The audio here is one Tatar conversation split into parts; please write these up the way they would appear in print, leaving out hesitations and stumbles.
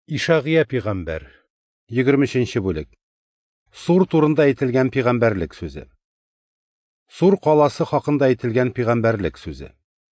Ишағия пейғамбар 23-ші бөлік. Сур турында әйтелгән пейғамбарлык сөзі. Сур қаласы хақында әйтелгән пейғамбарлык сөзі.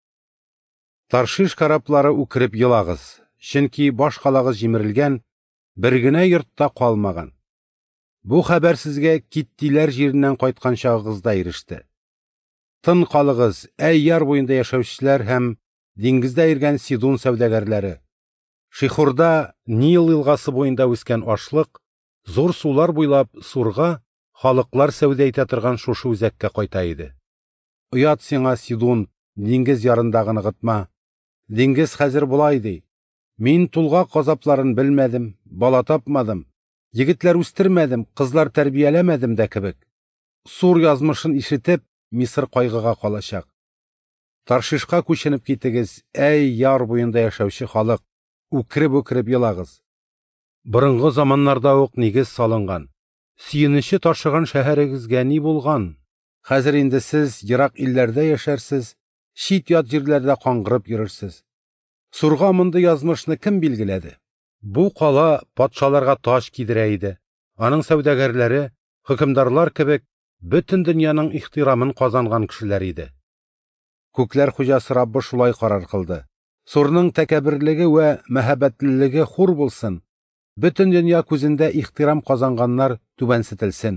Таршиш караплары үкіріп йылагыз, чөнки баш қалағыз җимерелгән, бер генә йортта калмаган. Бу хәбәр сезгә Киттиләр җиреннән кайткан чагыгызда иреште. Тын калыгыз, әй яр буенда яшәүчеләр һәм диңгездә йөргән Сидон сәүдәгәрләре. Шихурда Нил елгасы буенда үскән ашлык, зур сулар буйлап Сурга халыклар сәүдә итә торган шушы үзәккә кайта иде. Уят сиңа, Сидон, диңгез ярындагы ныгытма. Диңгез хәзер булай ди. Мин тулга казапларын белмәдем, бала тапмадым, егетләр үстермәдем, кызлар тәрбияләмәдем дә кебек. Сур язмышын ишетеп, Мисыр кайгыга калачак. Таршишка күченеп китегез, әй яр буенда яшәүче халык. Үкіріп йылагыз. Борынгы заманнарда ук нигез салынган. Сөенече ташыган шәһәрегезгә ни булган? Хәзер инде сез ерак илләрдә яшәрсез, чит-ят җирләрдә каңгырып йөрерсез. Сурга мондый язмышны кем билгеләде? Бу кала патшаларга таш кидерә иде. Аның сәүдәгәрләре, хөкемдарлар кебек, бөтен дөньяның ихтирамын казанган кешеләр иде. Күкләр хуҗасы Раббы шулай карар кылды. Сурның тәкәбберлеге вә мәхәббәтлелеге хур булсын. Бөтен дөнья күзендә ихтирам казанганнар түбәнсетелсен.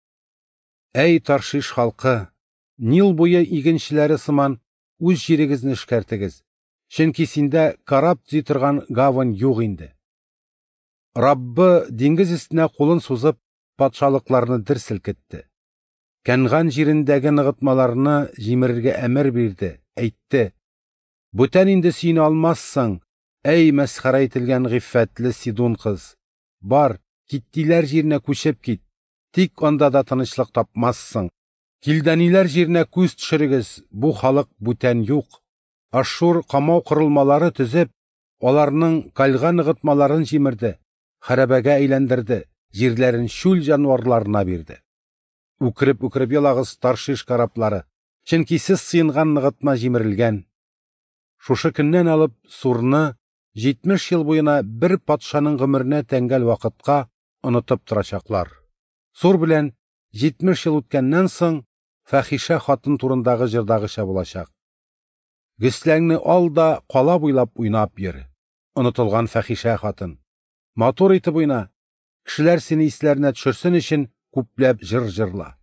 Әй Таршиш халкы, Нил буе игенчеләре сыман үз җирегезне эшкәртегез. Чөнки синдә карап төзи торган гавань юк инде. Раббы диңгез өстенә кулын сузып, патшалыкларны дер селкетте. Кәнган җирендәге ныгытмаларны җимерергә әмер бирде, әйтте: Бүтән инде син алмассың, әй мәсхәрә ителгән гыйффәтле Сидон кыз. Бар, Киттиләр җиренә күчеп кит, тик анда да тынычлык тапмассың. Килдәниләр җиренә күз төшерегез, бу халык бүтән юк. Ашшур камау корылмалары төзеп, аларның кальга ныгытмаларын җимерде, хәрабәгә әйләндерде, җирләрен шүл җанварларына бирде. Үкереп йылагыз, Таршиш караплары, чөнки сез сыенган ныгытма җимерелгән. Шушы көннән алып Сурны 70 ел буена бер патшаның гомеренә тәңгәл вакытка онытып торачаклар. Сур белән 70 ел үткәннән соң фәхишә хатын турындагы җырдагыча булачак. Гөсләңне ал да кала буйлап уйнап йөр. Онытылган фәхишә хатын. Матур итеп уйна. Кешеләр сине исләренә төшерсен өчен күпләп җыр җырла.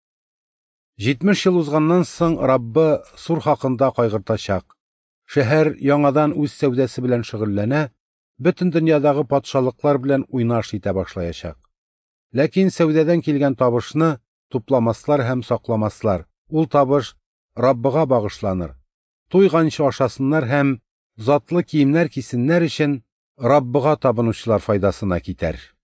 70 ел узганнан соң Раббы Сур хакында кайгыртачак. Шәһәр яңадан үз сәүдәсе белән шөгыльләнә, бөтен дөньядагы патшалыклар белән уйнаш итә башлаячак. Ләкин сәүдәдән килгән табышны тупламаслар һәм сакламаслар. Ул табыш Раббыга багышланыр. Туйганчы ашасыннар һәм затлы киемнәр кисеннәр өчен Раббыга табынучылар файдасына китәр.